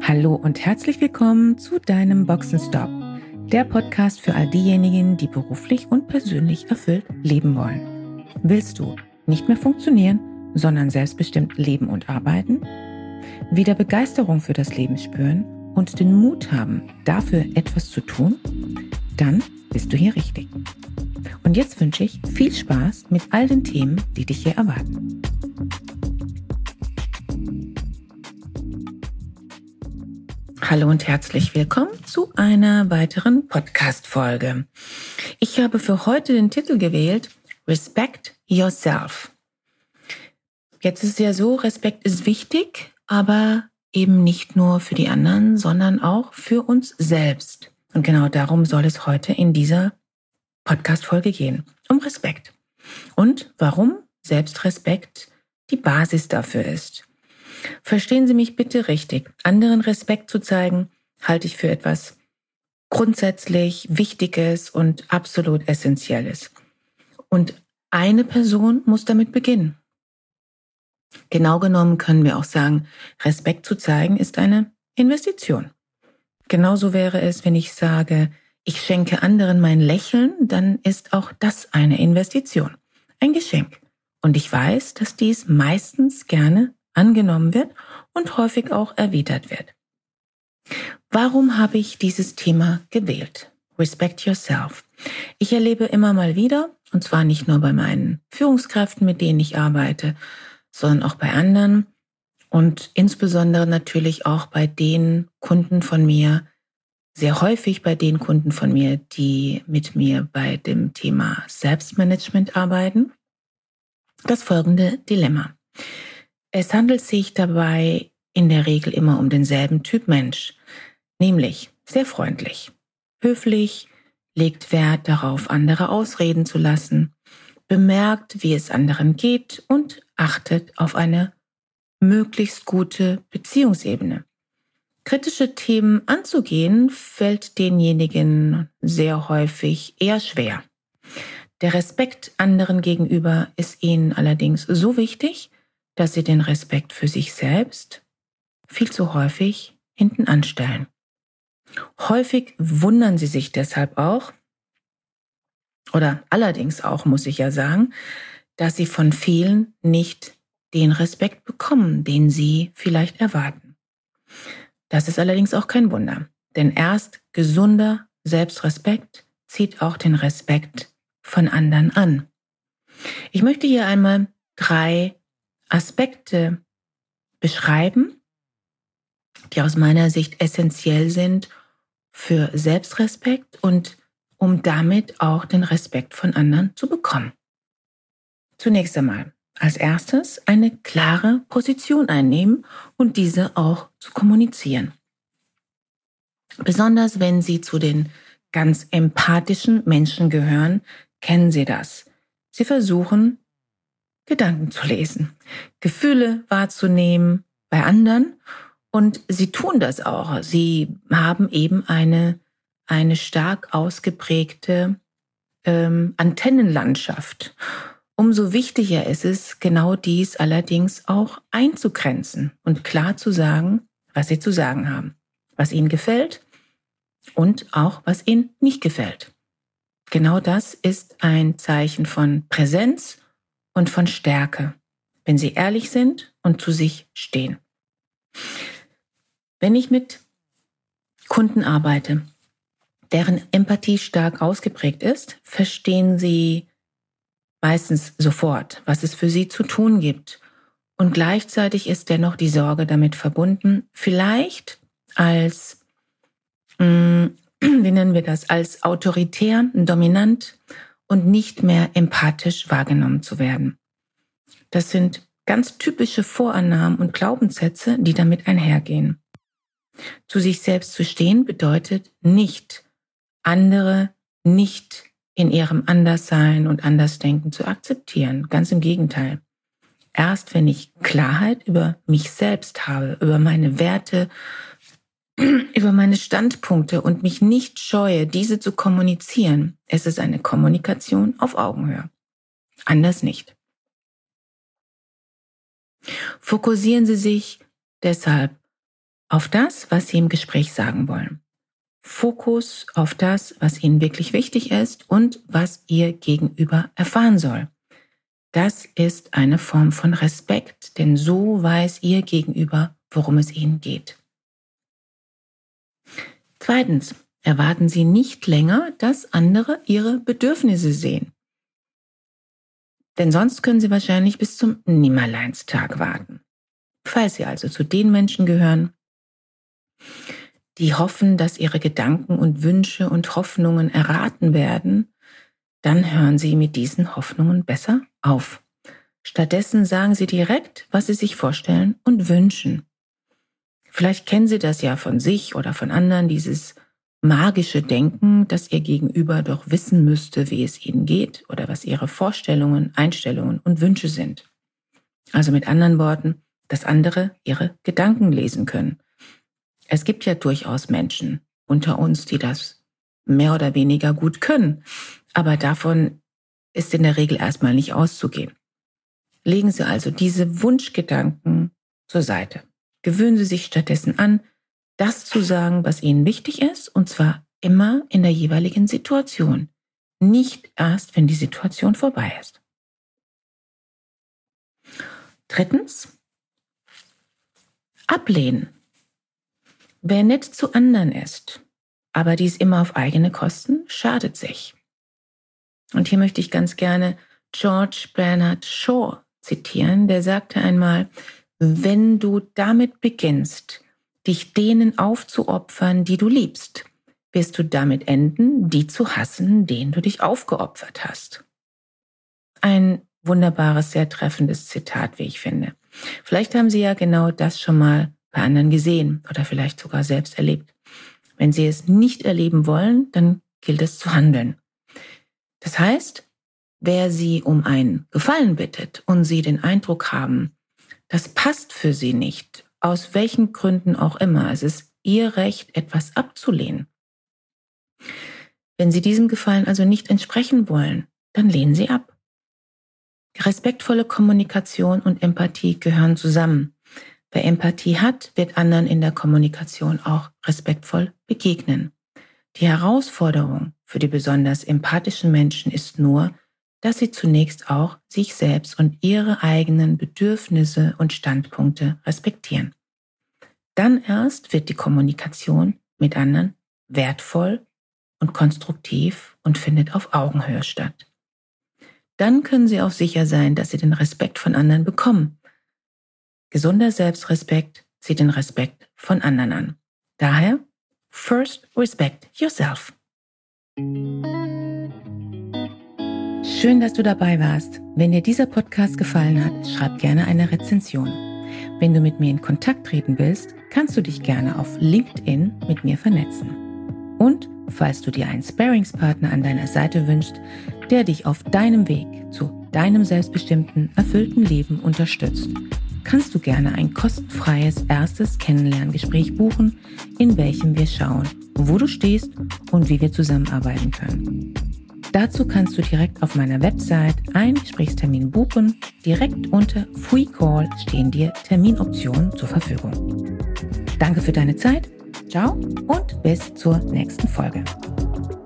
Hallo und herzlich willkommen zu deinem Boxenstopp, der Podcast für all diejenigen, die beruflich und persönlich erfüllt leben wollen. Willst du nicht mehr funktionieren, sondern selbstbestimmt leben und arbeiten? Wieder Begeisterung für das Leben spüren und den Mut haben, dafür etwas zu tun? Dann bist du hier richtig. Und jetzt wünsche ich viel Spaß mit all den Themen, die dich hier erwarten. Hallo und herzlich willkommen zu einer weiteren Podcast-Folge. Ich habe für heute den Titel gewählt, Respect Yourself. Jetzt ist es ja so, Respekt ist wichtig, aber eben nicht nur für die anderen, sondern auch für uns selbst. Und genau darum soll es heute in dieser Podcast-Folge gehen, um Respekt. Und warum Selbstrespekt die Basis dafür ist. Verstehen Sie mich bitte richtig. Anderen Respekt zu zeigen, halte ich für etwas grundsätzlich Wichtiges und absolut Essentielles. Und eine Person muss damit beginnen. Genau genommen können wir auch sagen, Respekt zu zeigen ist eine Investition. Genauso wäre es, wenn ich sage, ich schenke anderen mein Lächeln, dann ist auch das eine Investition, ein Geschenk. Und ich weiß, dass dies meistens gerne angenommen wird und häufig auch erwidert wird. Warum habe ich dieses Thema gewählt? Respect yourself. Ich erlebe immer mal wieder, und zwar nicht nur bei meinen Führungskräften, mit denen ich arbeite, sondern auch bei anderen und insbesondere natürlich auch bei den Kunden von mir, sehr häufig bei den Kunden von mir, die mit mir bei dem Thema Selbstmanagement arbeiten, das folgende Dilemma. Es handelt sich dabei in der Regel immer um denselben Typ Mensch, nämlich sehr freundlich, höflich, legt Wert darauf, andere ausreden zu lassen, bemerkt, wie es anderen geht und achtet auf eine möglichst gute Beziehungsebene. Kritische Themen anzugehen, fällt denjenigen sehr häufig eher schwer. Der Respekt anderen gegenüber ist ihnen allerdings so wichtig, dass sie den Respekt für sich selbst viel zu häufig hinten anstellen. Häufig wundern sie sich deshalb auch, oder allerdings auch, muss ich ja sagen, dass sie von vielen nicht den Respekt bekommen, den sie vielleicht erwarten. Das ist allerdings auch kein Wunder, denn erst gesunder Selbstrespekt zieht auch den Respekt von anderen an. Ich möchte hier einmal 3 Aspekte beschreiben, die aus meiner Sicht essentiell sind für Selbstrespekt und um damit auch den Respekt von anderen zu bekommen. Zunächst einmal, als erstes eine klare Position einnehmen und diese auch zu kommunizieren. Besonders wenn Sie zu den ganz empathischen Menschen gehören, kennen Sie das. Sie versuchen, Gedanken zu lesen, Gefühle wahrzunehmen bei anderen und sie tun das auch. Sie haben eben eine stark ausgeprägte Antennenlandschaft. Umso wichtiger ist es, genau dies allerdings auch einzugrenzen und klar zu sagen, was sie zu sagen haben, was ihnen gefällt und auch was ihnen nicht gefällt. Genau das ist ein Zeichen von Präsenz und von Stärke, wenn sie ehrlich sind und zu sich stehen. Wenn ich mit Kunden arbeite, deren Empathie stark ausgeprägt ist, verstehen sie meistens sofort, was es für sie zu tun gibt. Und gleichzeitig ist dennoch die Sorge damit verbunden, vielleicht als, wie nennen wir das, als autoritär, dominant und nicht mehr empathisch wahrgenommen zu werden. Das sind ganz typische Vorannahmen und Glaubenssätze, die damit einhergehen. Zu sich selbst zu stehen bedeutet nicht, andere nicht in ihrem Anderssein und Andersdenken zu akzeptieren. Ganz im Gegenteil. Erst wenn ich Klarheit über mich selbst habe, über meine Werte, über meine Standpunkte und mich nicht scheue, diese zu kommunizieren, ist es eine Kommunikation auf Augenhöhe. Anders nicht. Fokussieren Sie sich deshalb auf das, was Sie im Gespräch sagen wollen. Fokus auf das, was Ihnen wirklich wichtig ist und was Ihr Gegenüber erfahren soll. Das ist eine Form von Respekt, denn so weiß Ihr Gegenüber, worum es Ihnen geht. Zweitens, erwarten Sie nicht länger, dass andere Ihre Bedürfnisse sehen. Denn sonst können Sie wahrscheinlich bis zum Nimmerleinstag warten. Falls Sie also zu den Menschen gehören, die hoffen, dass ihre Gedanken und Wünsche und Hoffnungen erraten werden, dann hören Sie mit diesen Hoffnungen besser auf. Stattdessen sagen Sie direkt, was Sie sich vorstellen und wünschen. Vielleicht kennen Sie das ja von sich oder von anderen, dieses magische Denken, dass Ihr Gegenüber doch wissen müsste, wie es Ihnen geht oder was Ihre Vorstellungen, Einstellungen und Wünsche sind. Also mit anderen Worten, dass andere Ihre Gedanken lesen können. Es gibt ja durchaus Menschen unter uns, die das mehr oder weniger gut können, aber davon ist in der Regel erstmal nicht auszugehen. Legen Sie also diese Wunschgedanken zur Seite. Gewöhnen Sie sich stattdessen an, das zu sagen, was Ihnen wichtig ist, und zwar immer in der jeweiligen Situation, nicht erst, wenn die Situation vorbei ist. Drittens, ablehnen. Wer nett zu anderen ist, aber dies immer auf eigene Kosten, schadet sich. Und hier möchte ich ganz gerne George Bernard Shaw zitieren, der sagte einmal: Wenn du damit beginnst, dich denen aufzuopfern, die du liebst, wirst du damit enden, die zu hassen, denen du dich aufgeopfert hast. Ein wunderbares, sehr treffendes Zitat, wie ich finde. Vielleicht haben Sie ja genau das schon mal bei anderen gesehen oder vielleicht sogar selbst erlebt. Wenn Sie es nicht erleben wollen, dann gilt es zu handeln. Das heißt, wer Sie um einen Gefallen bittet und Sie den Eindruck haben, das passt für Sie nicht, aus welchen Gründen auch immer, es ist Ihr Recht, etwas abzulehnen. Wenn Sie diesem Gefallen also nicht entsprechen wollen, dann lehnen Sie ab. Respektvolle Kommunikation und Empathie gehören zusammen. Wer Empathie hat, wird anderen in der Kommunikation auch respektvoll begegnen. Die Herausforderung für die besonders empathischen Menschen ist nur, dass sie zunächst auch sich selbst und ihre eigenen Bedürfnisse und Standpunkte respektieren. Dann erst wird die Kommunikation mit anderen wertvoll und konstruktiv und findet auf Augenhöhe statt. Dann können Sie auch sicher sein, dass Sie den Respekt von anderen bekommen. Gesunder Selbstrespekt zieht den Respekt von anderen an. Daher, first respect yourself. Schön, dass du dabei warst. Wenn dir dieser Podcast gefallen hat, schreib gerne eine Rezension. Wenn du mit mir in Kontakt treten willst, kannst du dich gerne auf LinkedIn mit mir vernetzen. Und falls du dir einen Sparringspartner an deiner Seite wünschst, der dich auf deinem Weg zu deinem selbstbestimmten, erfüllten Leben unterstützt, kannst du gerne ein kostenfreies erstes Kennenlerngespräch buchen, in welchem wir schauen, wo du stehst und wie wir zusammenarbeiten können. Dazu kannst du direkt auf meiner Website einen Gesprächstermin buchen. Direkt unter Free Call stehen dir Terminoptionen zur Verfügung. Danke für deine Zeit. Ciao und bis zur nächsten Folge.